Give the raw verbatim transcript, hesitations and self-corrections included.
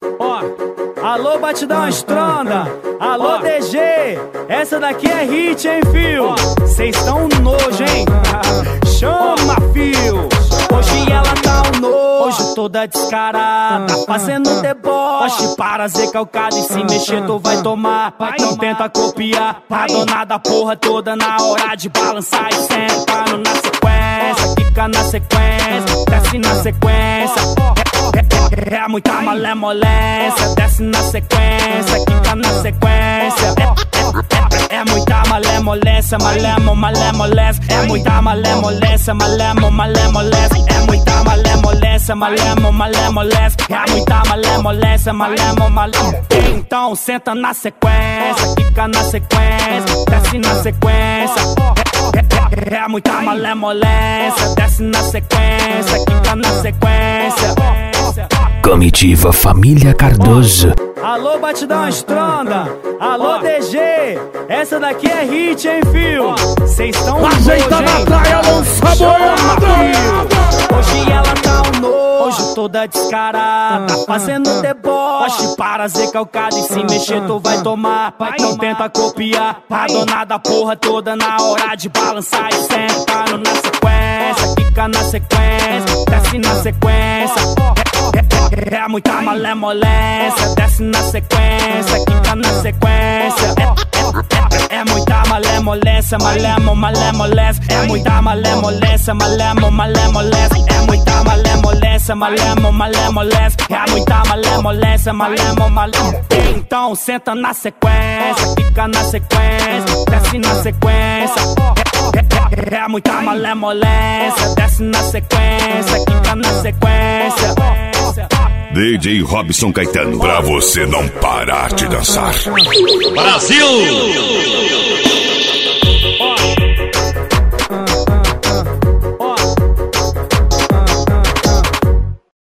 Ó, alô Batidão Estronda, alô D G, essa daqui é hit, hein, fio? Cês tão nojo, hein? Chama, fio. Hoje ela tá um nojo, toda descarada, fazendo deboche, para ser calcada e se mexer tu vai tomar. Então tenta copiar, a dona da porra toda na hora de balançar e sentando na sequência, fica na sequência, desce na sequência. É, é, é muita malemolência, desce na sequência, fica na sequência. É, é, é, é muita malemolência, malemo, malemolência. É muita malemolência, malemo, malemolência. É muita malemolência, malemo, malemolência. É muita malemolência, malemo, malemolência. Então senta na sequência, fica na sequência, desce na sequência. É, é, é, é muita malemolência, desce na sequência, fica na sequência. Comitiva Família Cardoso. Alô Batidão Estronda, alô D G, essa daqui é hit, hein, fio? Cês tão ajeita na praia, lança boiada. Hoje ela tá um nojo, toda descarada, fazendo deboche, para ser calcada e se mexer tu vai tomar. Então tenta copiar, a dona da porra toda na hora de balançar e sentando na sequência, fica na sequência, desce na sequência. É, é, é muita malemolência, desce na sequência, fica na sequência. É, é, é, é muita malemolência, malemo, malemolência. É muita malemolência, malemo, malemolência. É muita malemolência, malemo, malemolência. É muita malemolência, malemo, malemolência. Então senta na sequência, fica na sequência, desce na sequência. É, é, é, é muita malemolência, desce na sequência, fica na sequência. D J Robson Caetano, pra você não parar de dançar. Brasil!